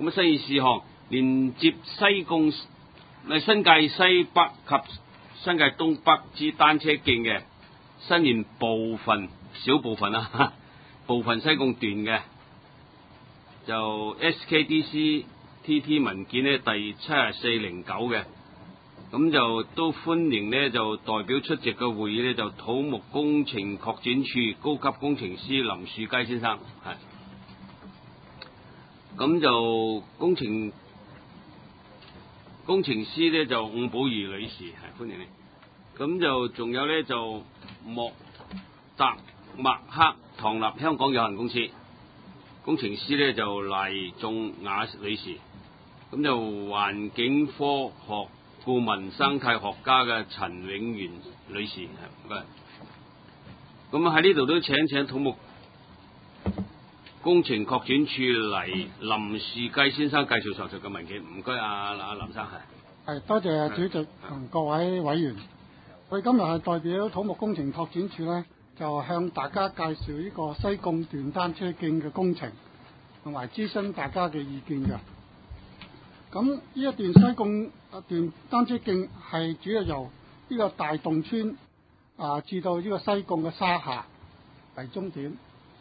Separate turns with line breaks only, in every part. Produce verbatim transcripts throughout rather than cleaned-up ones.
咁啊，新議事項連接西貢、新界西北及新界東北之單車徑嘅新年部分小部分啊，部分西貢段嘅就 S K D C T T 文件呢第七十四零九嘅，咁就都歡迎呢，就代表出席嘅會議呢，就土木工程擴展處高級工程師林樹佳先生係。咁就工程工程師咧就伍寶儀女士係歡迎你，咁就仲有咧就莫達麥克唐立香港有限公司工程師咧就黎仲雅女士，咁就環境科學顧問生態學家嘅陳永元女士係唔該，咁啊喺呢度都請請土木工程擴展處嚟林樹佳先生介紹上述嘅文件，唔該啊阿林生係。
係多謝主席同各位委員。我哋今日係代表土木工程擴展處咧，就向大家介紹呢個西貢段單車徑嘅工程，同埋諮詢大家嘅意見嘅。咁呢一段西貢段單車徑係主要由呢個大洞村啊至到呢個西貢嘅沙下為終點。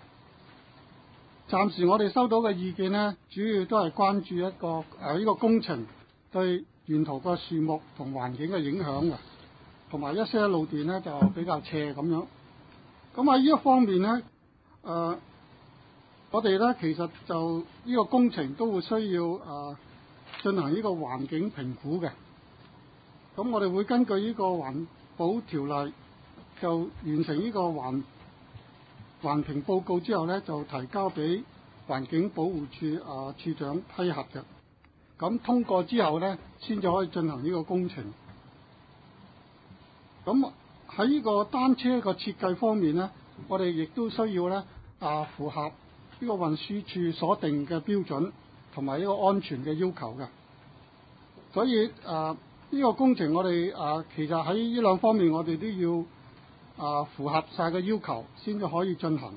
暫時我哋收到嘅意見呢，主要都係關注一個誒呢、呃這個工程對沿途個樹木同環境嘅影響嘅，同埋一些路段呢就比較斜咁樣。咁喺呢一方面呢，誒、呃、我哋呢其實就呢、這個工程都會需要誒、呃、進行呢個環境評估嘅。咁我哋會根據呢個環保條例，就完成呢個環環評報告之後呢，就提交俾環境保護處啊處長批核嘅。咁通過之後呢，先至可以進行呢個工程。咁喺呢個單車個設計方面呢，我哋亦都需要呢啊符合呢個運輸處所定嘅標準同埋呢個安全嘅要求嘅。所以啊呢個工程我哋啊其實喺呢兩方面我哋都要啊，符合晒嘅要求先至可以進行。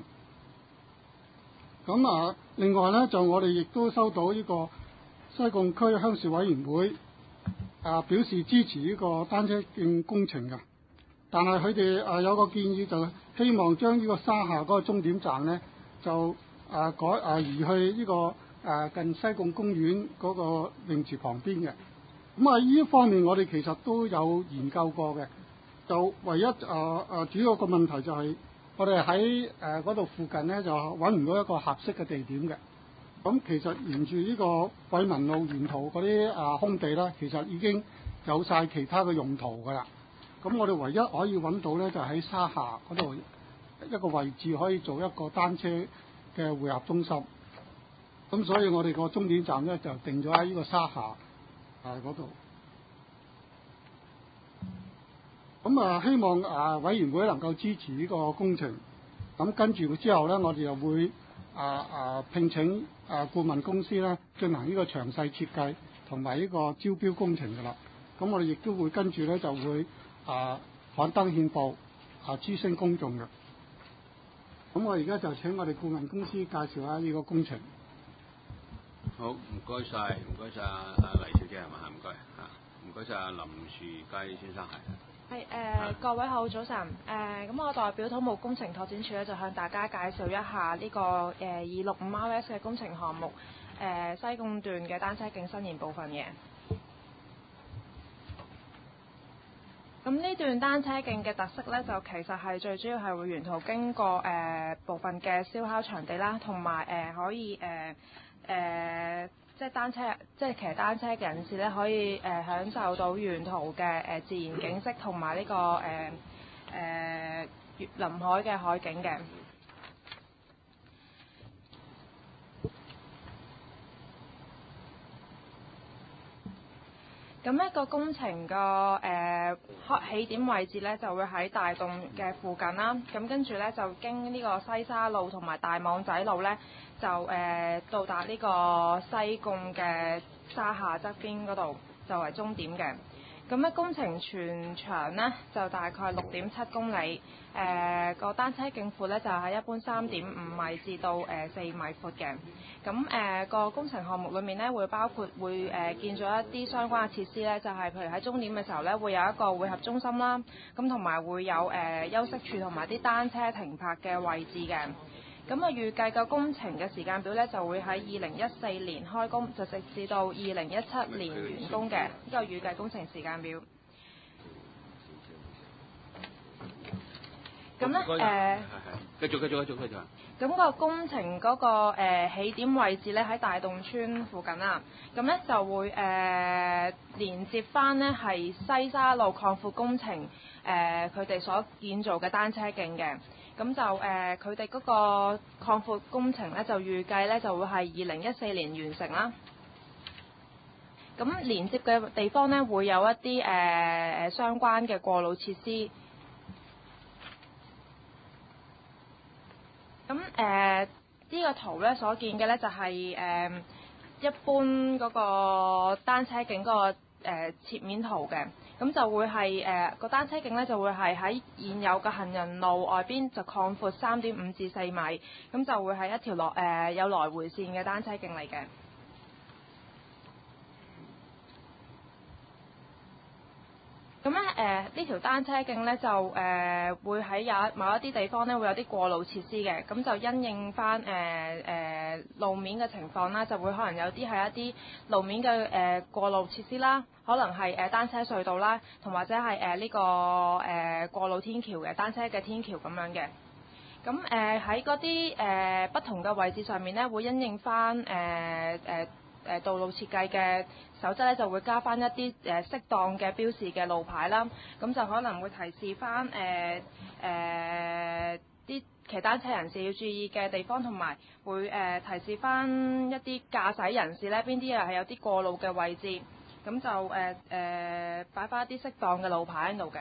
咁啊，另外呢，就我哋亦都收到呢個西貢區鄉事委員會啊表示支持呢個單車徑工程嘅，但係佢哋啊有個建議，就希望將呢個沙下嗰個終點站呢，就啊改啊移去呢個啊近西貢公園嗰個泳池旁邊嘅。咁啊，呢一方面我哋其實都有研究過嘅。就唯一啊啊主要個問題就係我哋喺誒嗰度附近咧就揾唔到一個合適嘅地點嘅。咁其實沿住呢個偉民路沿途嗰啲啊空地咧，其實已經有晒其他嘅用途㗎啦。咁我哋唯一可以揾到咧就喺沙下嗰度一個位置可以做一個單車嘅匯合中心。咁所以我哋個終點站咧就定咗喺呢個沙下啊嗰度。咁啊，希望啊委員會能夠支持呢個工程。咁跟住之後咧，我哋又會啊啊聘請啊顧問公司咧進行呢個詳細設計同埋呢個招標工程㗎啦。咁我哋亦都會跟住咧就會啊刊登憲報啊諮詢公眾嘅。咁我而家就請我哋顧問公司介紹下呢個工程。
好，唔該晒，唔該晒阿黎小姐係嘛？唔該嚇，唔該晒阿林樹佳先生係。
係誒、呃，各位好，早晨。誒、呃，咁我代表土木工程拓展處咧，就向大家介紹一下呢、這個誒二六五 R S 嘅工程項目，誒、呃、西貢段嘅單車徑伸延部分嘅。咁呢段單車徑嘅特色咧，就其實係最主要係會沿途經過誒、呃、部分嘅燒烤場地啦，同埋誒可以誒誒。呃呃即係單車，即係騎單車嘅人士咧，可以誒、呃、享受到沿途嘅誒、呃、自然景色同埋呢個誒誒臨海嘅海景嘅。咁一個工程個誒開起點位置咧，就會喺大洞嘅附近啦。咁跟住咧，就經呢個西沙路同埋大網仔路咧，就誒、呃、到達呢個西貢嘅沙下側邊嗰度，就為終點嘅。 咁咧工程全長咧就大概六點七公里，誒、呃、個單車徑闊咧就係、是、一般三點五米至到誒四、呃、米闊嘅。咁誒個工程項目裏面咧會包括會誒、呃、建咗一啲相關嘅設施咧，就係、是、譬如喺終點嘅時候咧會有一個匯合中心啦，咁同埋會有誒、呃、休息處同埋啲單車停泊嘅位置嘅。咁啊預計個工程嘅時間表咧就會喺二零一四年開工，就直至到二零一七年完工嘅，呢個預計工程時間表。咁咧誒，
係係，繼續繼續繼續繼續。
咁個工程嗰、個、呃、起點位置咧喺大洞村附近啦，咁咧就會誒、呃、連接翻呢係西沙路擴闊工程誒佢哋所建造嘅單車徑嘅。咁就誒佢哋嗰個擴闊工程咧，就預計咧就會係二零一四年完成啦。咁連接嘅地方咧，會有一啲誒誒相關嘅過路設施。咁誒呢個圖咧所見嘅咧就係、是、誒、呃、一般嗰個單車徑嗰、那個誒、呃、切面圖嘅。咁就會係誒個單車徑咧，就會係喺現有嘅行人路外邊就擴闊三點五至四米，咁就會係一條來誒、呃、有來回線嘅單車徑嚟嘅。咁咧誒呢條單車徑咧就誒、呃、會喺有某一啲地方咧會有啲過路設施嘅，咁就因應翻誒誒路面嘅情況啦，就會可能有啲係一啲路面嘅誒、呃、過路設施啦，可能係誒、呃、單車隧道啦，同或者係誒呢個誒、呃、過路天橋嘅單車嘅天橋咁樣嘅。咁誒喺嗰啲誒不同嘅位置上面咧，會因應翻誒誒。呃誒道路設計嘅守則咧，就會加翻一啲誒適當嘅標示嘅路牌啦，咁就可能會提示翻誒誒啲騎單車人士要注意嘅地方，同埋會誒、呃、提示翻一啲駕駛人士咧，邊啲又係有啲過路嘅位置，咁就誒誒擺翻一啲適當嘅路牌喺度嘅。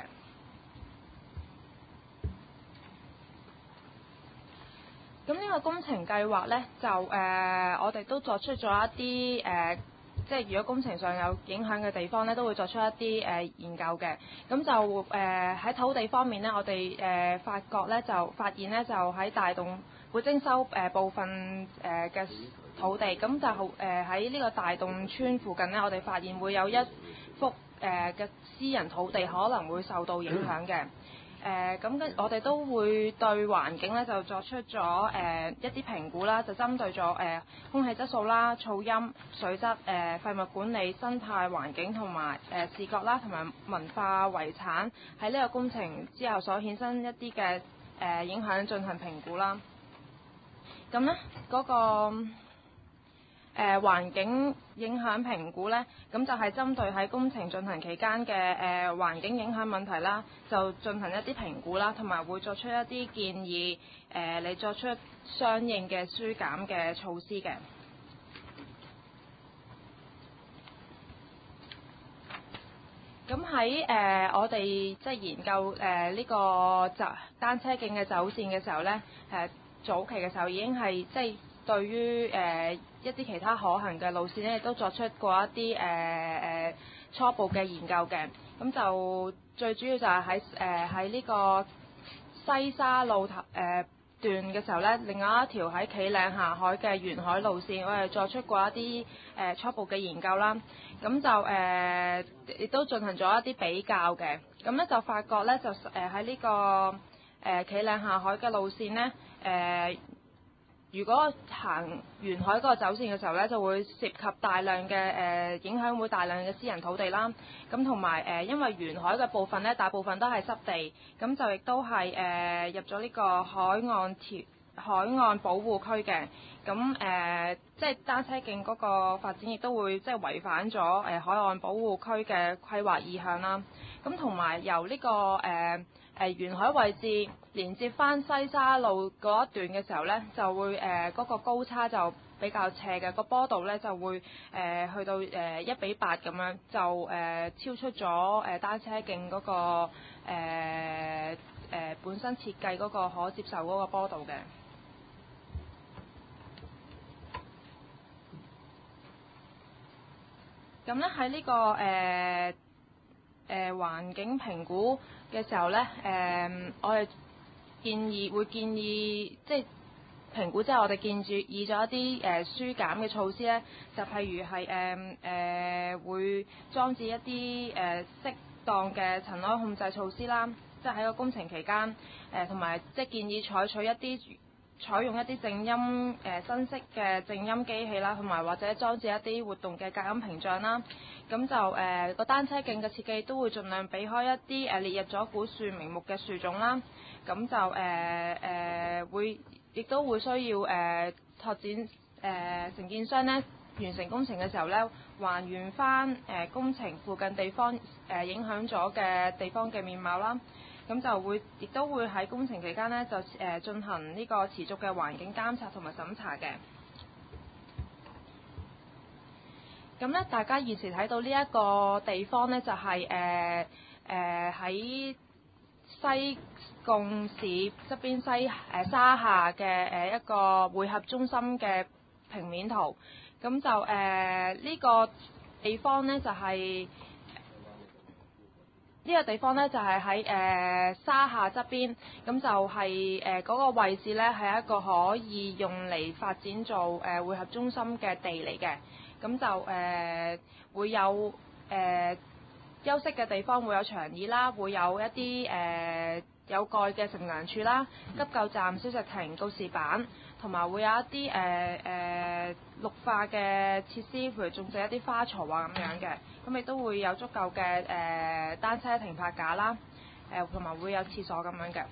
咁呢個工程計劃呢，就誒、呃、我哋都作出咗一啲誒、呃，即係如果工程上有影響嘅地方呢，都會作出一啲誒、呃、研究嘅。咁就誒喺、呃、土地方面呢，我哋誒、呃、發覺呢，就發現呢，就喺大洞會徵收誒、呃、部分誒嘅、呃、土地，咁就誒喺呢個大洞村附近呢，我哋發現會有一幅誒嘅、呃、私人土地可能會受到影響嘅。誒咁跟我哋都會對環境咧就作出咗誒、呃、一啲評估啦，就針對咗誒、呃、空氣質素啦、噪音、水質、誒、呃、廢物管理、生態環境同埋誒視覺啦，同埋文化遺產喺呢個工程之後所衍生一啲嘅誒影響進行評估啦。咁咧嗰個誒、呃、環境影響評估呢，咁就係針對喺工程進行期間嘅誒環境影響問題啦，就進行一啲評估啦，同埋會作出一啲建議，誒嚟作出相應嘅疏減嘅措施嘅。咁喺誒我哋即係研究誒呢、呃呢個走單車徑嘅走線嘅時候呢，誒、呃、早期嘅時候已經係即係對於誒、呃一啲其他可行嘅路線咧，亦都作出過一啲誒誒初步嘅研究嘅。咁就最主要就係喺誒喺呢個西沙路頭誒、呃、段嘅時候咧，另外一條喺企嶺下海嘅沿海路線，我哋作出過一啲誒、呃、初步嘅研究啦。咁就誒亦、呃、都進行咗一啲比較嘅。咁咧就發覺咧，就誒喺呢個誒、呃、企嶺下海嘅路線咧，誒、呃。如果行沿海嗰個走線嘅時候咧，就會涉及大量嘅誒、呃、影響，會大量嘅私人土地啦。咁同埋誒，因為沿海嘅部分咧，大部分都係濕地，咁就亦都係誒、呃、入咗呢個海岸條海岸保護區嘅。咁誒、呃，即係單車徑嗰個發展，亦都會即係違反咗誒、呃、海岸保護區嘅規劃意向啦。咁同埋由呢、這個誒。呃誒、呃、沿海位置連接翻西沙路嗰一段嘅時候呢，就會誒嗰、呃那個高差就比較斜嘅，個坡度呢就會誒、呃、去到誒一比八咁樣，就誒、呃、超出咗誒、呃、單車徑嗰、那個誒誒、呃呃、本身設計嗰個可接受嗰個坡度嘅。咁咧喺呢個誒。呃誒環境評估嘅時候咧，誒、呃、我哋建議會建議即係評估之後，我哋建議議咗一啲誒、呃、疏減嘅措施咧，就譬如係誒誒會裝置一啲誒、呃、適當嘅塵埃控制措施啦，即係喺個工程期間誒同埋即係建議採取一啲採用一啲靜音誒、呃、新式嘅靜音機器啦，同埋或者裝置一啲活動嘅隔音屏障啦。咁就誒個、呃、單車徑嘅設計都會盡量避開一啲誒、呃、列入咗古樹名木嘅樹種啦。咁就誒誒、呃呃、會亦都會需要誒、呃、拓展誒、呃、承建商咧完成工程嘅時候咧，還原翻誒、呃、工程附近地方誒、呃、影響咗嘅地方嘅面貌啦。咁就會亦都會喺工程期間咧就誒、呃、進行呢個持續嘅環境監察同埋審查嘅。咁咧，大家現時睇到呢一個地方咧，就係誒誒喺西貢市側邊西誒、呃、沙下嘅誒、呃、一個匯合中心嘅平面圖。咁就誒呢、呃這個地方咧，就係、是、呢、這個地方咧，就係喺誒沙下側邊。咁就係誒嗰個位置咧，係一個可以用嚟發展做誒、呃、匯合中心嘅地嚟嘅。咁就誒、呃、會有誒、呃、休息嘅地方，會有長椅啦，會有一啲誒、呃、有蓋嘅乘涼處啦、急救站、小食亭、告示板，同埋會有一啲誒誒綠化嘅設施，譬如種植一啲花槽啊咁樣嘅。咁亦都會有足夠嘅誒、呃、單車停泊架啦，誒同埋會有廁所咁樣嘅。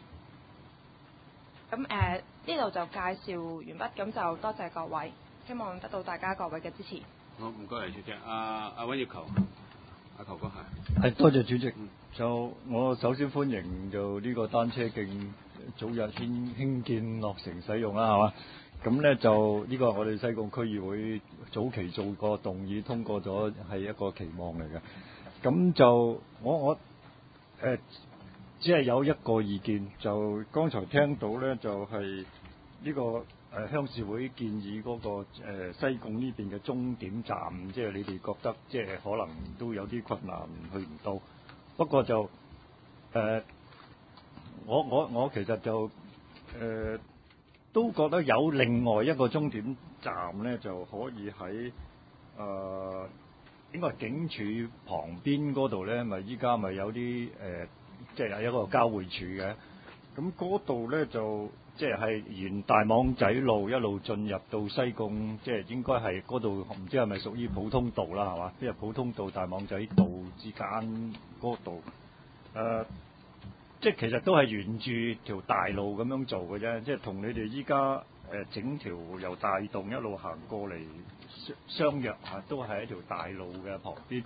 咁誒呢度就介紹完畢，咁就多謝各位。希望得到大家各位嘅支持。
好，唔該，主席。阿阿溫業球，阿球哥係。
係多謝主席。就我首先歡迎就呢個單車徑早日興興建落成使用啦，係嘛？咁咧就呢個我哋西貢區議會早期做過動議通過咗，係一個期望嚟嘅。咁就我我誒、呃、只係有一個意見，就剛才聽到咧就係、是、呢、這個。誒鄉事會建議嗰、那個、呃、西貢呢邊嘅終點站，即係你哋覺得即係可能都有啲困難去唔到。不過就誒、呃，我我我其實就誒、呃、都覺得有另外一個終點站咧，就可以喺誒、呃、應該係警署旁邊嗰度咧，咪依家咪有啲誒、呃，即係有一個交匯處嘅。咁嗰度咧就。即係沿大網仔路一路進入到西貢，即係應該係嗰度唔知係咪屬於普通道啦，係嘛？即係普通道大網仔道之間嗰度，誒、呃，即係其實都係沿住條大路咁樣做嘅啫，即係同你哋依家誒整條由大洞一路行過嚟相約嚇，都係一條大路嘅旁邊。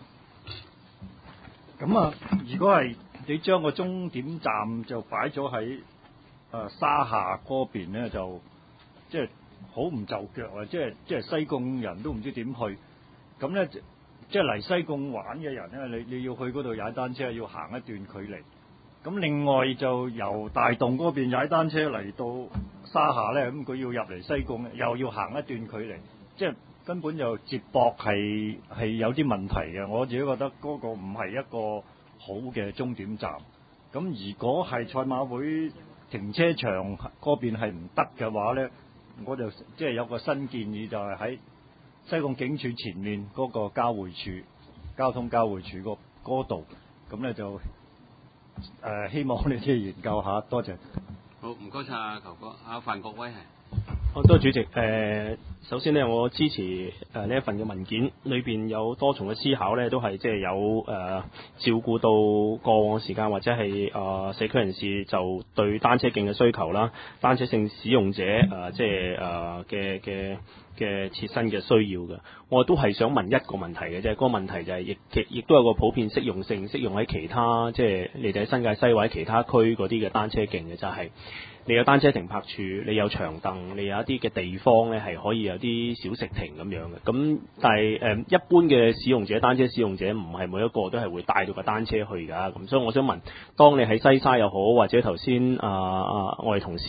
咁啊，如果係你將個終點站就擺咗喺誒、呃、沙下嗰邊咧，就即係好唔就腳啊！即係即係西貢人都唔知點去，咁咧即係嚟西貢玩嘅人咧，你你要去嗰度踩單車，要行一段距離。咁另外就由大洞嗰邊踩單車嚟到沙下咧，咁佢要入嚟西貢，又要行一段距離，即係根本就接駁係係有啲問題嘅。我自己覺得嗰個唔係一個好嘅終點站。咁如果係賽馬會停車場嗰邊係唔得嘅話咧，我就即係有個新建議，就係喺西貢警署前面嗰個交匯處、交通交匯處嗰嗰度，咁咧就誒、呃、希望你哋研究下，多謝。
好，唔該晒阿球哥，阿范國威係。
好多主席，誒、呃，首先呢，我支持誒呢、呃、一份嘅文件，裏邊有多重嘅思考呢，都係即係有誒、呃、照顧到過往時間或者係誒、呃、社區人士就對單車徑嘅需求啦，單車性使用者誒、呃、即係誒嘅嘅嘅切身嘅需要嘅。我都係想問一個問題嘅啫，嗰、那個問題就係、是、亦亦亦都有個普遍適用性，適用喺其他即係你哋喺新界西或者其他區嗰啲嘅單車徑嘅，就係、是。你有單車停泊處，你有長凳，你有一啲嘅地方咧係可以有啲小食亭咁樣嘅。咁但係誒、呃、一般嘅使用者，單車使用者唔係每一個都係會帶到個單車去㗎。咁所以我想問，當你喺西沙又好，或者頭先啊啊我哋同事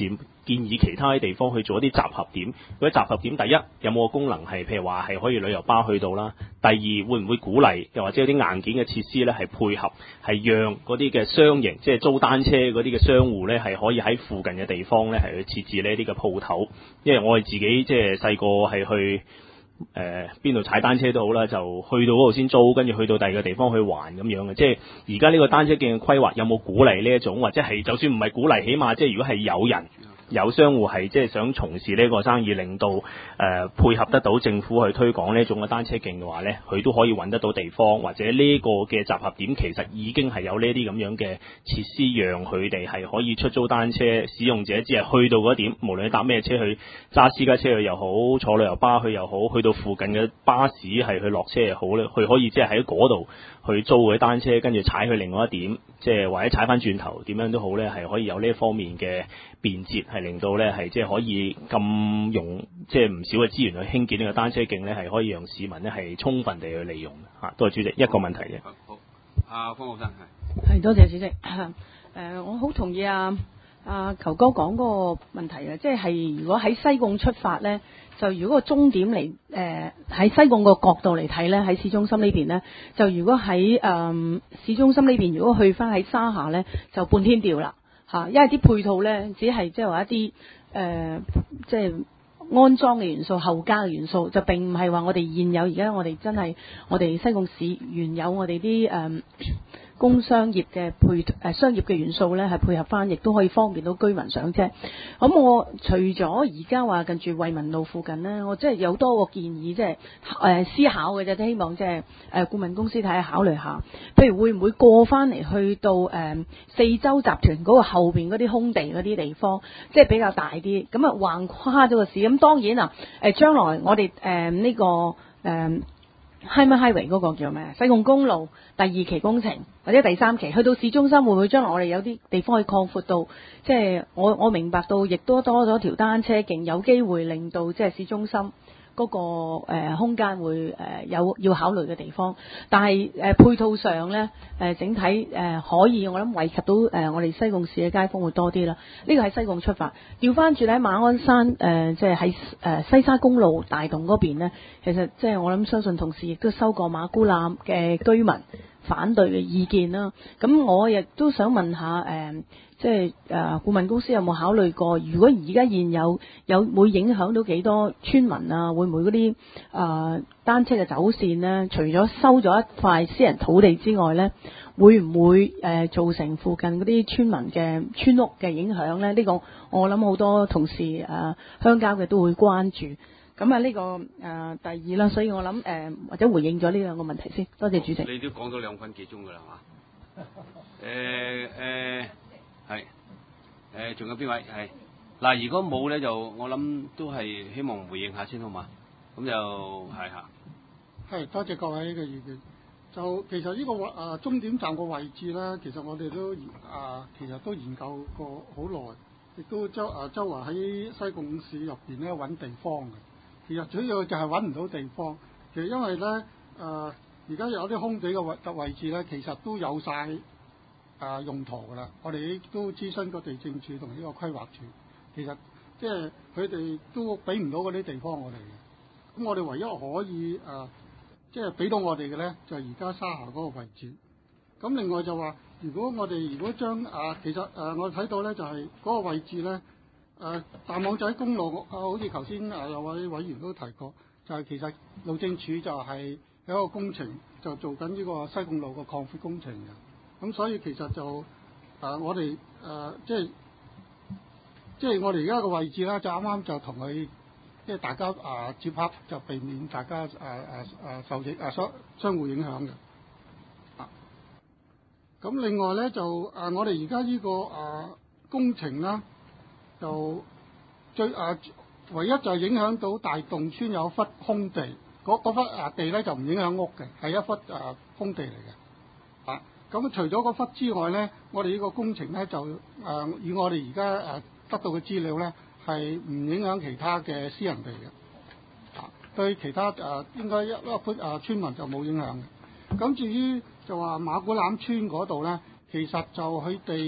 建議其他啲地方去做一啲集合點。嗰啲集合點，第一有冇個功能係譬如話係可以旅遊巴去到啦？第二會唔會鼓勵又或者有啲硬件嘅設施咧係配合，係讓嗰啲嘅商營即係租單車嗰啲嘅商戶咧係可以喺附近嘅地方咧係去設置呢啲嘅鋪頭。因為我哋自己即係細個係去誒邊度踩單車都好啦，就去到嗰度先租，跟住去到第二個地方去還咁樣嘅。即係而家呢個單車徑嘅規劃有冇鼓勵呢一種，或者係就算唔係鼓勵，起碼即係如果係有人有商戶係即係想從事呢個生意，令到誒、呃、配合得到政府去推廣呢種嘅單車徑嘅話咧，佢都可以揾得到地方，或者呢個嘅集合點其實已經係有呢啲咁樣嘅設施，讓佢哋係可以出租單車使用者只係去到嗰點，無論你搭咩車去，揸私家車去又好，坐旅遊巴去又好，去到附近嘅巴士係去落車又好咧，佢可以即係喺嗰度去租嗰啲單車，跟住踩去另外一點，即係或者踩翻轉頭點樣都好咧，係可以有呢一方面嘅便捷，係令到咧係即係可以咁用即係唔少嘅資源去興建呢個單車徑咧，係可以讓市民咧係充分地去利用嚇。多謝主席，一個問題啫。
好，阿方學生係。
係多謝主席。誒、呃，我好同意啊啊球哥講嗰個問題啊，即係如果喺西貢出發咧，就如果個終點嚟誒喺西貢個角度嚟睇咧，喺市中心呢邊咧，就如果喺誒、呃、市中心呢邊，如果去翻喺沙下咧，就半天調啦嚇，因為啲配套咧只係即係話一啲誒、呃、即係安裝嘅元素、後加嘅元素，就並唔係話我哋現有而家我哋真係我哋西貢市原有我哋啲誒工商業嘅配誒、呃、商業嘅元素咧，係配合翻，亦都可以方便到居民上車。咁我除咗而家話近住惠民路附近咧，我即係有多個建議，即係誒思考嘅啫，都希望即係誒顧問公司睇下考慮下。譬如會唔會過翻嚟去到誒、呃、四洲集團嗰個後邊嗰啲空地嗰啲地方，即係比較大啲，咁啊橫跨咗個市。咁當然啊，誒、呃、將來我哋誒呢個誒。呃Highway Highway 嗰個叫咩？西貢公路第二期工程或者第三期，去到市中心會唔會將來我哋有啲地方可以擴闊到？即係我我明白到，亦都多咗條單車徑，有機會令到即係市中心嗰個誒空間會誒有要考慮嘅地方。但係誒配套上咧誒整體誒可以，我諗惠及到誒我哋西貢市嘅街坊會多啲啦。呢個喺西貢出發，調翻轉喺馬鞍山誒，即係喺誒西沙公路大洞嗰邊咧，其實即係我諗相信同事亦都收過馬姑欖嘅居民反對嘅意見啦。咁我亦都想問下誒。呃即係誒顧問公司有冇考慮過？如果而家現有有會影響到幾多村民啊？會唔會嗰啲誒單車嘅走線呢？除咗收咗一塊私人土地之外呢，會唔會誒、呃、造成附近嗰啲村民嘅村屋嘅影響呢？呢、呢個我諗好多同事誒、呃、鄉郊嘅都會關注。咁啊呢個誒、呃、第二啦，所以我諗誒、呃、或者回應咗呢兩個問題先。多謝主席。
你都講咗兩分幾鐘㗎啦，係嘛？誒誒。係，誒仲有邊位係？嗱，如果冇咧，就我諗都係希望回應下先好嘛？咁就係嚇。
係，多謝各位嘅意見。就其實呢、這個位啊終點站個位置咧，其實我哋都啊其實都研究過好耐，亦都周啊周圍喺西貢市入邊咧揾地方嘅。其實主要就係揾唔到地方。其實因為咧誒而家有啲空地嘅位位置咧，其實都有晒啊用途㗎啦，我哋都諮詢過地政處同呢個規劃處，其實即係佢哋都俾唔到嗰啲地方我哋嘅。咁我哋唯一可以啊，即係俾到我哋嘅咧，就係而家沙下嗰個位置。咁另外就話，如果我哋如果將啊，其實誒、啊、我睇到咧就係、是、嗰個位置咧，誒、啊、大網仔公路啊，好似頭先誒有位委員都提過，就係、是、其實路政署就係有一個工程，就做緊呢個西貢路嘅擴闊工程嘅。咁所以其實就誒、呃、我哋誒、呃、即係即係我哋而家個位置咧，就啱啱就同佢即係大家啊、呃、接洽，就避免大家誒誒誒受影誒相相互影響嘅。啊，咁另外咧就誒、呃、我哋而家呢個誒、呃、工程啦，就最誒、呃、唯一就影響到大洞村有忽空地，嗰嗰忽誒地咧就唔影響屋嘅，係一忽誒、呃、空地嚟嘅。啊。咁除咗嗰忽之外咧，我哋呢個工程咧就誒、呃、以我哋而家誒得到嘅資料咧，係唔影響其他嘅私人地嘅，啊對其他誒、呃、應該一一般誒村民就冇影響嘅。咁至於就話馬古欖村嗰度咧，其實就佢哋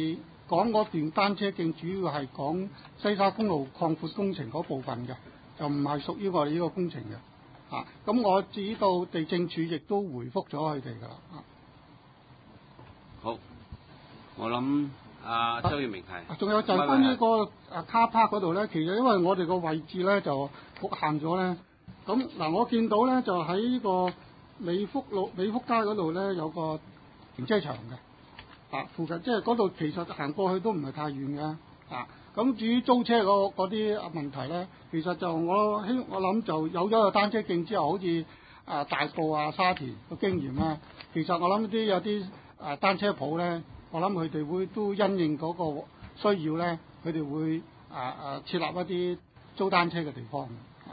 講嗰段單車徑主要係講西沙公路擴闊工程嗰部分嘅，就唔係屬於我哋呢個工程嘅。啊，咁我知道地政處亦都回覆咗佢哋㗎啦。啊，
好，我諗阿周耀明係。
仲有就係關於個啊卡帕嗰度咧，其實因為我哋個位置咧就局限咗咧。咁嗱，我見到咧就喺呢個美福路美福街嗰度咧有個停車場嘅，啊附近即係嗰度其實行過去都唔係太遠嘅，啊咁至於租車嗰嗰啲問題咧，其實就我希我諗就有咗個單車徑之後，好似啊大埔啊沙田個經驗啦，其實我諗啲有啲啊單車鋪咧，我諗佢哋會都因應嗰個需要咧，佢哋會啊啊設立一啲租單車嘅地方。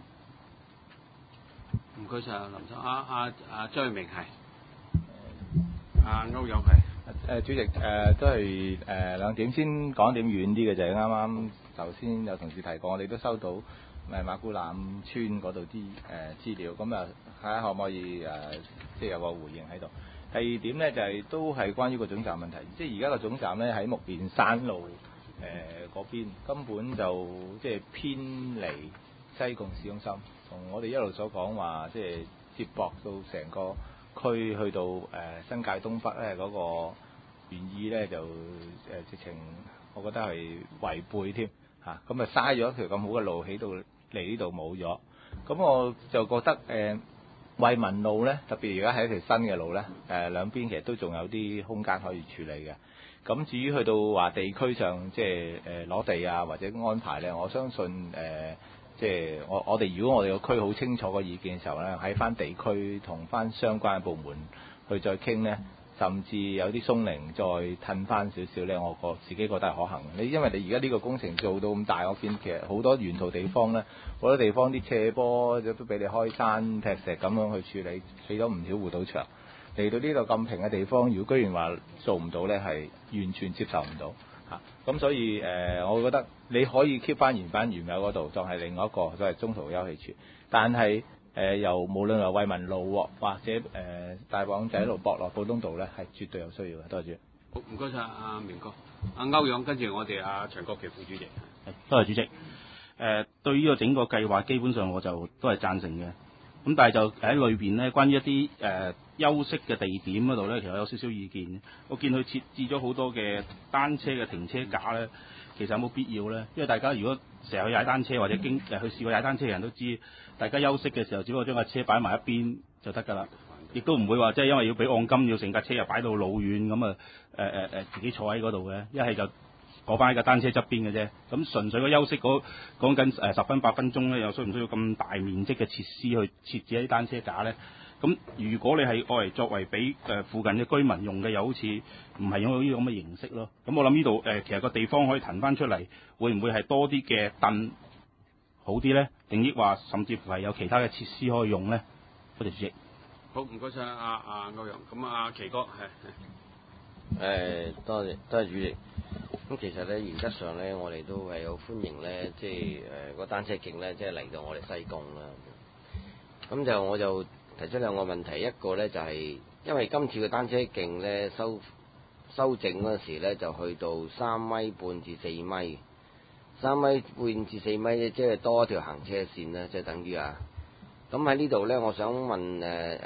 唔該晒林生，阿阿阿張耀明係，阿歐陽係。
誒主席誒、呃、都係誒兩點先講一點遠啲嘅，就係啱啱頭先有同事提過，我哋都收到誒馬古欖村嗰度啲誒資料，咁啊睇下可唔可以誒、呃、即係有個回應喺度。第二點咧就係、是、都係關於個總站問題，即係而家個總站咧喺木棉山路誒嗰邊，根本就即係偏離西貢市中心，同我哋一路所講話，即係接駁到成個區去到誒、呃、新界東北咧嗰、那個原意咧就誒、呃、直情，我覺得係違背添嚇，咁啊嘥咗一條咁好嘅路喺度嚟呢度冇咗，咁我就覺得誒、呃、惠民路咧，特別而家係一條新嘅路咧，誒、呃、兩邊其實都仲有啲空間可以處理嘅。咁至於去到話地區上即係誒攞地啊或者安排咧，我相信誒。呃即係我我哋如果我哋個區好清楚個意見嘅時候咧，喺翻地區同翻相關嘅部門去再傾咧，甚至有啲鬆零再褪翻少少咧，我覺自己覺得係可行。你因為你而家呢個工程做到咁大，我見其實好多沿途地方咧，好多地方啲斜坡都俾你開山劈石咁樣去處理，起咗唔少護島牆。嚟到呢度咁平嘅地方，如果居然話做唔到咧，係完全接受唔到。嚇，咁所以誒、呃，我覺得你可以 keep 翻原版原有嗰度，就係另外一個，就係中途休憩處。但係誒、呃，由無論係惠民路或者誒、呃、大網仔路駁落普通道咧，係絕對有需要嘅。多謝。
好，唔該晒阿明哥，阿歐陽，跟住我哋阿陳國旗副主席。
係，多謝主席。誒、呃，對呢個整個計劃，基本上我就都係贊成嘅。咁但係就喺裏邊咧，關於一啲誒、呃、休息嘅地點嗰度咧，其實有少少意見。我見佢設置咗好多嘅單車嘅停車架咧，其實有冇必要咧？因為大家如果成日去踩單車或者經誒去試過踩單車嘅人都知，大家休息嘅時候，只不過將架車擺埋一邊就得㗎啦，亦都唔會話即係因為要俾按金，要成架車又擺到老遠咁啊誒誒誒自己坐喺嗰度嘅，一係就過翻喺架單車側邊嘅啫。咁純粹個休息嗰講緊誒十分八分鐘咧，又需唔需要咁大面積嘅設施去設置一啲單車架咧？咁如果你係愛嚟作為俾誒附近嘅居民用嘅，又好似唔係用到呢個咁嘅形式咯。咁我諗呢度誒其實個地方可以騰翻出嚟，會唔會係多啲嘅凳好啲咧？定抑話甚至乎係有其他嘅設施可以用咧？多謝主席。
好，唔該晒阿阿歐陽。咁阿奇哥係。
誒，多謝多謝主席。咁其實咧，原則上咧，我哋都係好歡迎咧，即係誒個單車徑咧，即係嚟到我哋西貢啦。咁就我就提出兩個問題，一個咧就係、是、因為今次嘅單車徑咧修修整嗰時咧，就去到三米半至四米，三米半至四米咧，即係多一條行車線咧，即係等於啊。咁喺呢度咧，我想問誒誒誒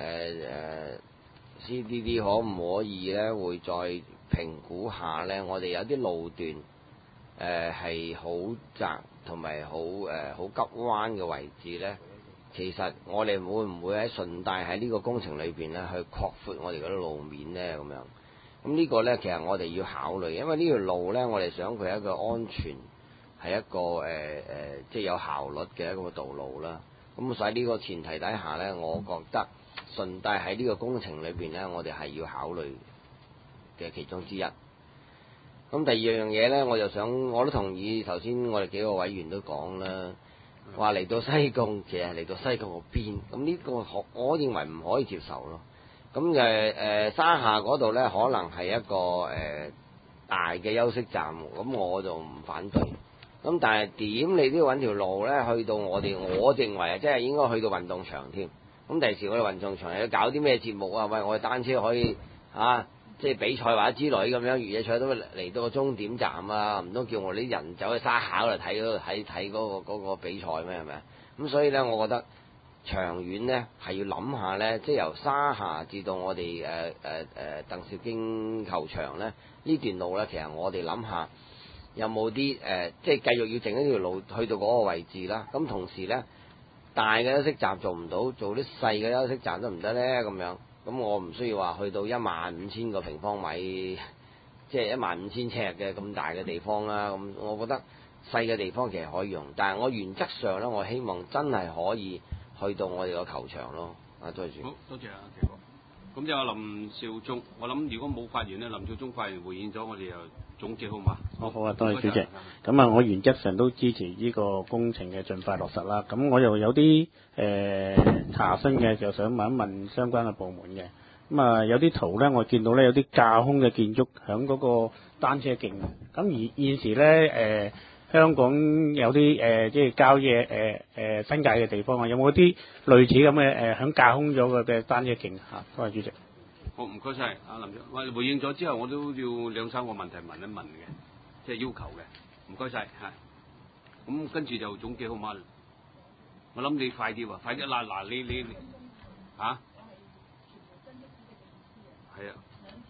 C D D 可唔可以咧，會再評估下咧？我哋有啲路段誒係好窄同埋好誒好急彎嘅位置咧，其實我哋會唔會喺順帶喺呢個工程裏邊咧，去擴闊我哋嗰啲路面咧？咁樣咁呢個咧，其實我哋要考慮，因為呢條路咧，我哋想佢係一個安全，係一個誒誒、呃呃，即係有效率嘅一個道路啦。咁所以呢個前提底下咧，我覺得順帶喺呢個工程裏邊咧，我哋係要考慮嘅其中之一。咁第二樣嘢咧，我就想我都同意頭先我哋幾個委員都講啦，話嚟到西貢，其實嚟到西貢個邊，咁呢個我我認為唔可以接受咯。咁誒誒沙下嗰度咧，可能係一個誒、呃、大嘅休息站，咁我就唔反對。咁但係點你都要揾條路咧，去到我哋我認為啊，即係應該去到運動場添。咁第時我哋運動場又要搞啲咩節目啊？喂，我哋單車可以啊即係比賽或者之類咁樣，越野賽都嚟到個終點站啊，唔通叫我哋啲人走去沙考嚟睇嗰睇睇嗰個嗰個比賽咩？係咪？咁所以咧，我覺得長遠咧係要諗下咧，即係由沙下至到我哋誒誒誒鄧肇堅球場咧呢段路咧，其實我哋諗下有冇啲誒，即係繼續要整一條路去到嗰個位置啦。咁同時咧，大嘅休息站做唔到，做啲細嘅休息站得唔得咧？咁樣。咁我唔需要話去到一萬五千個平方米，即係一萬五千尺嘅咁大嘅地方啦。咁我覺得細嘅地方其實可以用，但係我原則上咧，我希望真係可以去到我哋個球場咯。啊，多謝。
好多謝啊，奇哥。咁就阿林少忠，我諗如果冇發言咧，林少忠發言回應咗，我哋又總結好嘛？
好好啊，多謝主席。咁啊，我原則上都支持呢個工程嘅盡快落實啦。咁我又有啲誒、呃、查詢嘅，就想問一問相關嘅部門嘅。咁啊，有啲圖咧，我見到咧有啲架空嘅建築響嗰個單車徑。咁而現時咧誒、呃，香港有啲誒、呃、即係郊野誒誒新界嘅地方啊，有冇啲類似咁嘅誒響架空咗嘅嘅單車徑嚇？多謝主席。
好，唔該晒，阿林長。喂，回應咗之後，我都要兩三個問題問一問嘅，即係要求嘅。唔該晒，係。咁跟住就總結好嘛？我諗你快啲喎，快啲嗱嗱，你你嚇？係啊。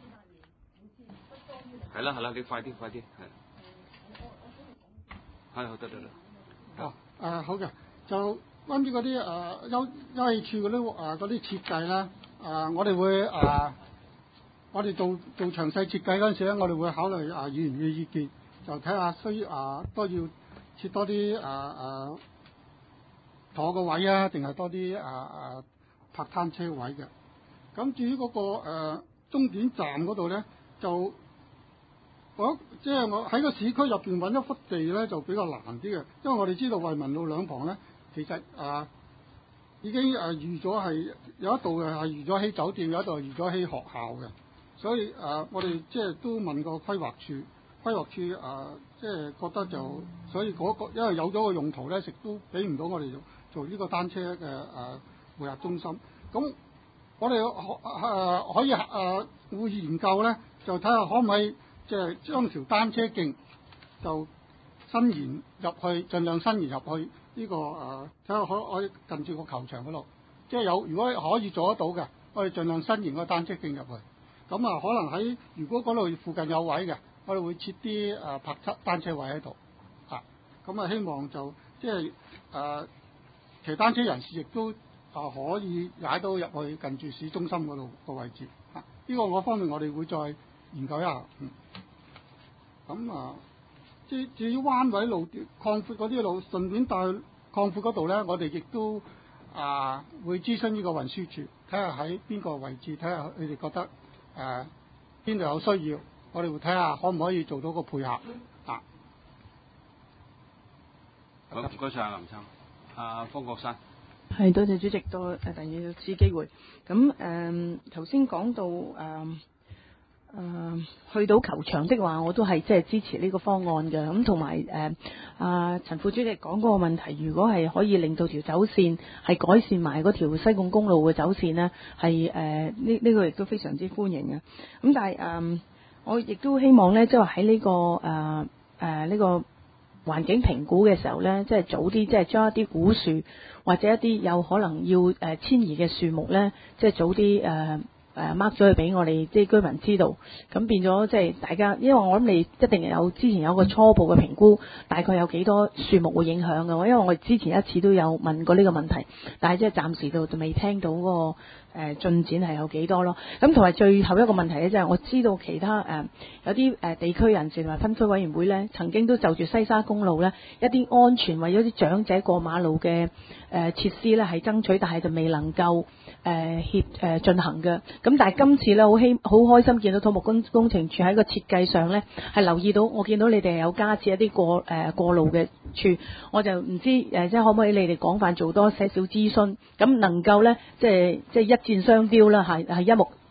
係啦係啦，你快啲快啲，係。係好得得啦。
哦，誒好嘅，就關於嗰啲誒休休憩處嗰啲誒嗰啲設計咧。啊、呃！我哋會啊、呃，我哋做做詳細設計嗰陣時咧，我哋會考慮啊議員嘅意見，就睇下需啊都要設多啲啊啊坐個位啊，定係多啲啊啊泊攤車位嘅。咁至於嗰、那個誒、呃、終點站嗰度咧，就我即係我喺個市區入邊揾一幅地咧，就比較難啲嘅，因為我哋知道惠民路兩旁咧，其實啊。已經誒預咗係有一度係預咗起酒店，有一度係預咗起學校嘅，所以誒、呃、我哋即係都問過規劃處，規劃處誒、呃、即係覺得就所以嗰、那個因為有咗個用途咧，亦都俾唔到我哋做做呢個單車嘅誒匯合中心。咁我哋可誒可以誒、呃、會研究咧，就睇下可唔可以即係將條單車徑就伸延入去，盡量伸延入去。呢、這個誒睇下可可以近住個球場嗰度，即係有如果可以做得到嘅，我哋盡量伸延個單車徑入去。咁啊，可能喺如果嗰度附近有位嘅，我哋會設啲誒泊車單車位喺度。啊，咁啊希望就即係誒騎單車人士亦都啊可以踩到入去近住市中心嗰度個位置。啊，呢、這個我方面我哋會再研究一下。嗯。咁啊。至至於彎位路擴闊嗰啲路，順便帶擴闊嗰度咧，我哋亦都啊會諮詢呢個運輸處，睇下喺邊個位置，睇下佢哋覺得誒邊度有需要，我哋會睇下可唔可以做到個配合啊。
好，唔該晒林生。阿方國珊。
係，多謝主席，多誒第二次機會。咁誒頭先講到誒。呃誒、呃、去到球場的話，我都係即係支持呢個方案嘅。咁同埋誒啊陳副主席講嗰個問題，如果係可以令到條走線係改善埋嗰條西貢公路嘅走線呢，係誒呢呢個亦都非常之歡迎嘅。咁但係誒、呃、我亦都希望呢，即係喺呢個誒誒呢個環境評估嘅時候呢，即係早啲即係將一啲古樹或者一啲有可能要誒遷移嘅樹木呢，即係早啲誒。呃誒 mark 咗佢俾我哋即係居民知道，咁變咗即係大家，因為我諗你一定有之前有個初步嘅評估，大概有幾多樹木會影響嘅。因為我哋之前一次都有問過呢個問題，但係即係暫時就未聽到嗰個誒進展係有幾多咯。咁同埋最後一個問題咧，就係我知道其他誒有啲誒地區人士同埋分區委員會咧，曾經都就住西沙公路咧一啲安全為咗啲長者過馬路嘅誒設施咧係爭取，但係就未能夠誒協誒進行嘅。咁但係今次咧好希好開心見到土木工工程處喺個設計上咧係留意到，我見到你哋有加設一啲過誒、呃、過路嘅處，我就唔知誒、呃、即係可唔可以你哋廣泛做多些少諮詢，咁能夠咧即係即係一箭雙雕啦，係係一目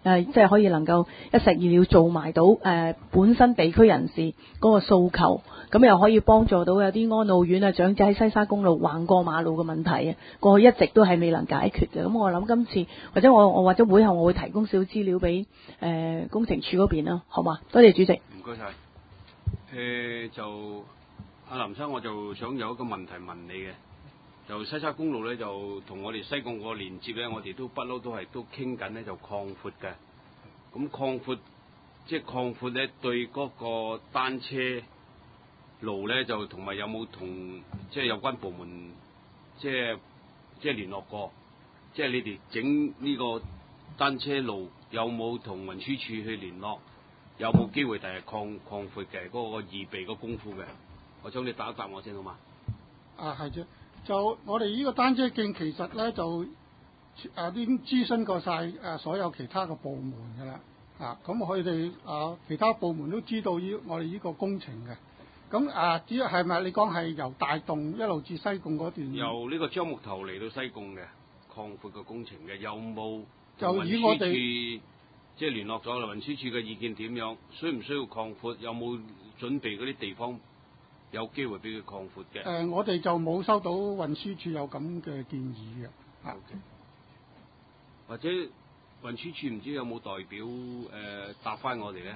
誒即係可以能夠一石二鳥做埋到誒、呃、本身地區人士嗰個訴求，咁又可以幫助到有啲安老院啊長者喺西沙公路橫過馬路嘅問題啊，過去一直都係未能解決嘅。咁我諗今次或者我我或者會後我會提供少少資料俾誒、呃、工程處嗰邊啦，好嘛？多謝主席。
唔該晒。誒就阿林生，我就想有一個問題問你嘅。就西沙公路咧，就同我哋西貢個連接咧，我哋都不嬲都係都傾緊咧，就擴闊嘅。咁擴闊即係擴闊咧，對嗰個單車路咧，就同埋有冇同即係有關部門即係即係聯絡過？即係你哋整呢個單車路有冇同運輸處去聯絡？有冇機會第日擴擴闊嘅嗰個預備個功夫嘅？我想你答一答我先好嘛？
啊，係啫。就我哋呢個單車徑其實咧就誒已經諮詢過晒誒所有其他嘅部門㗎啦，啊咁佢哋啊其他部門都知道呢我哋呢個工程嘅，咁啊只要係咪你講係由大洞一路至西貢嗰段？
由呢個樟木頭嚟到西貢嘅擴闊嘅工程嘅，有冇
就以我哋
即係聯絡咗啦？運輸處嘅意見點樣？需唔需要擴闊？有冇準備嗰啲地方？有機會俾佢擴闊嘅。誒、
呃，我哋就冇收到運輸處有咁嘅建議嘅。啊
okay. 或者運輸處唔知有冇代表誒、呃、答翻我哋咧？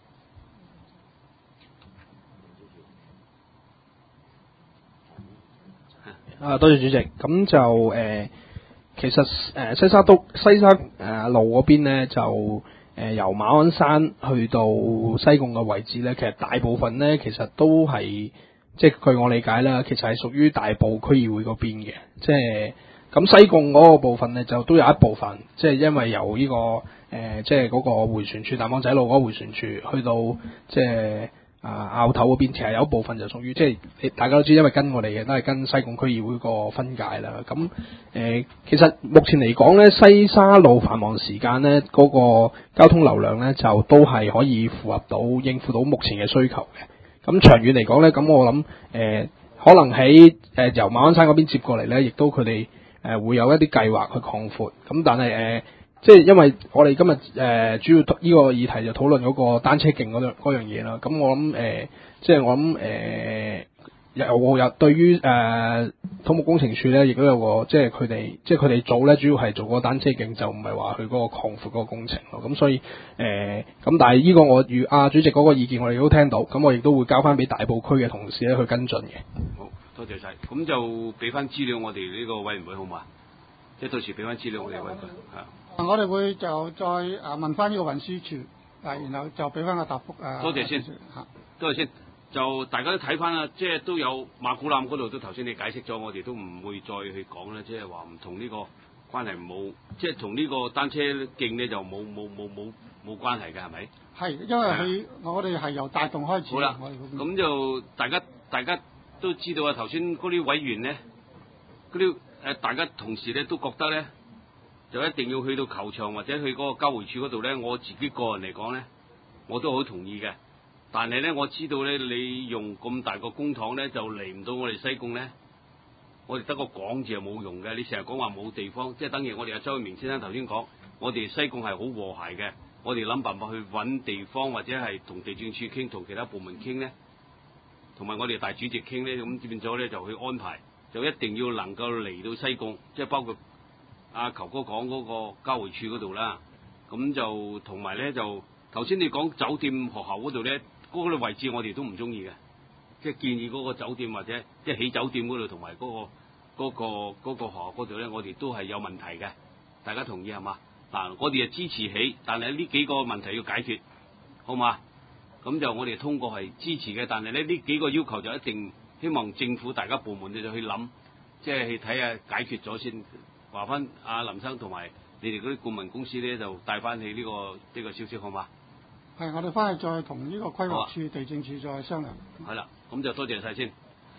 係。
啊，多謝主席。咁就誒、呃，其實誒、呃、西沙都西沙誒、呃、路嗰邊咧就誒、呃、由馬鞍山去到西貢嘅位置咧，其實大部分咧其實都係即係據我理解啦，其實係屬於大埔區議會嗰邊嘅。即係咁西貢嗰個部分咧就都有一部分，即係因為由呢、這個誒、呃、即係嗰個迴旋處大網仔路嗰個迴旋處去到即係。啊，拗頭嗰邊其實有一部分就屬於即係大家都知，因為跟我哋嘅都係跟西貢區議會個分界啦。咁誒、呃，其實目前嚟講咧，西沙路繁忙時間咧，嗰、那個交通流量咧就都係可以符合到應付到目前嘅需求嘅。咁長遠嚟講咧，咁我諗誒、呃，可能喺誒、呃、由馬鞍山嗰邊接過嚟咧，亦都佢哋誒會有一啲計劃去擴闊。咁但係誒。呃即係因為我哋今日誒、呃、主要呢個議題就討論嗰個單車徑嗰樣嗰樣嘢啦，咁我諗誒、呃，即係我諗誒，有有對於誒土木工程處咧，亦都有個即係佢哋即係佢哋做咧，主要係做嗰個單車徑，就唔係話佢嗰個擴闊嗰個工程咯。咁所以誒，咁、呃、但係呢個我與阿主席嗰個意見，我哋都聽到，咁我亦都會交翻俾大埔區嘅同事咧去跟進嘅。
好多謝晒，咁就俾翻資料我哋呢個委員會好嘛？即係到時俾翻資料我哋委員會嚇。
我哋會就再誒問翻呢個運輸處，啊，然後就俾翻個答覆誒。
多謝先，嚇，多謝先。就大家都睇翻啦，即係都有馬古欖嗰度都頭先你解釋咗，我哋都唔會再去講啦。即係話唔同呢個關係冇，即係同呢個單車徑咧就冇冇冇冇冇關係嘅係咪？係，
因為佢我哋係由大洞開始。
好啦，咁就大家大家都知道啊，頭先嗰啲委員咧，嗰啲誒大家同事咧都覺得咧。就一定要去到球場或者去嗰個交匯處嗰度咧，我自己個人嚟講咧，我都好同意嘅。但係咧，我知道咧，你用咁大個公帑咧，就嚟唔到我哋西貢咧，我哋得個講字係冇用嘅。你成日講話冇地方，即係等於我哋阿周明先生頭先講，我哋西貢係好和諧嘅，我哋諗辦法去揾地方或者係同地政處傾，同其他部門傾咧，同埋我哋大主席傾咧，咁變咗咧就去安排，就一定要能夠嚟到西貢，即係包括。阿、啊、球哥講嗰個交匯處嗰度啦，咁就同埋咧就頭先你講酒店學校嗰度咧，嗰、那個位置我哋都唔中意嘅，即係建議嗰個酒店或者即係起酒店嗰度同埋嗰個嗰、那個嗰、那個學校嗰度咧，我哋都係有問題嘅，大家同意係嘛？嗱，我哋係支持起，但係呢幾個問題要解決，好嘛？咁就我哋通過係支持嘅，但係咧呢幾個要求就一定希望政府大家部門你就去諗，即係去睇下解決咗先。話翻阿林生同埋你哋嗰啲顧問公司咧，就帶翻起呢個呢、這個消息好嘛？
係，我哋翻去再同呢個規劃處、啊、地政處再商量。
係啦，咁就多謝晒先。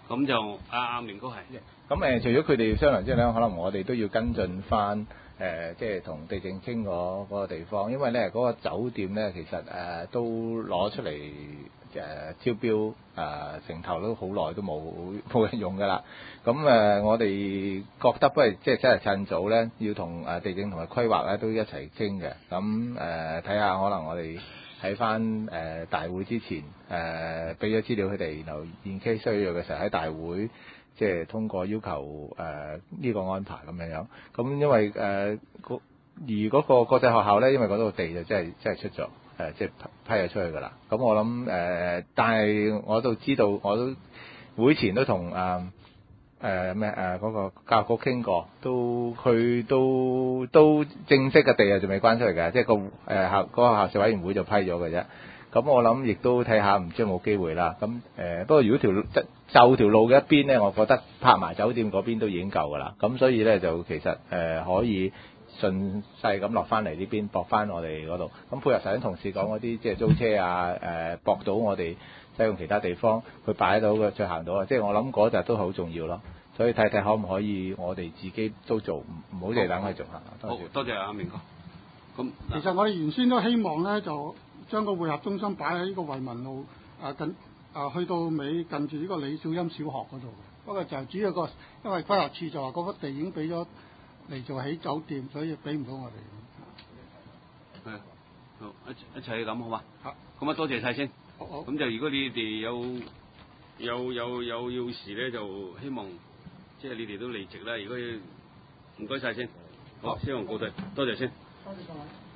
咁就阿阿明哥係。
咁誒、呃，除咗佢哋商量之後咧，可能我哋都要跟進翻誒，即係同地政傾嗰嗰個地方，因為咧嗰、那個酒店咧其實誒、呃、都攞出嚟誒、呃、招標誒、呃、成頭都好耐都冇冇人用㗎啦。咁誒、呃，我哋覺得不如即係真係趁早咧，要同誒地政同埋規劃咧都一齊傾嘅。咁誒睇下可能我哋喺翻誒大會之前誒俾咗資料佢哋，然後現期需要嘅時候喺大會。即係通過要求誒呢、呃這個安排咁樣樣，咁因為誒、呃、而嗰個國際學校咧，因為嗰度地就真係真係出咗誒、呃，即係批批咗出去㗎啦。咁我諗誒、呃，但係我都知道，我都會前都同誒誒咩誒嗰個教育局傾過，都佢都都正式嘅地啊，仲未關出嚟嘅，即係個誒校嗰個校事委員會就批咗嘅啫。咁我諗亦都睇下，唔知有冇機會啦。咁誒、呃，不過如果條就就條路嘅一邊咧，我覺得拍埋酒店嗰邊都已經夠㗎啦。咁所以咧就其實誒、呃、可以順勢咁落翻嚟呢邊，駁翻我哋嗰度。咁配合頭先同事講嗰啲，即係租車啊，誒、呃、駁到我哋使用其他地方，佢擺到嘅，再行到啊。即係我諗嗰日都好重要咯。所以睇睇可唔可以我哋自己都做，唔唔好淨係等佢做嚇。
好，多謝阿明哥。咁
其實我哋原先都希望咧就。將個會合中心擺喺呢個惠民路啊近啊去到尾近住呢個李小欣小學嗰度。不過就主要個因為規劃處就話嗰幅地已經俾咗嚟做起酒店，所以俾唔到我哋。
係，好一一齊咁好嘛？
好。
咁啊多謝晒先。
好。
咁就如果你哋有有有有要事咧，就希望即係你哋都離席啦。如果唔該晒先。好，希望告退，多謝先。
多謝各位。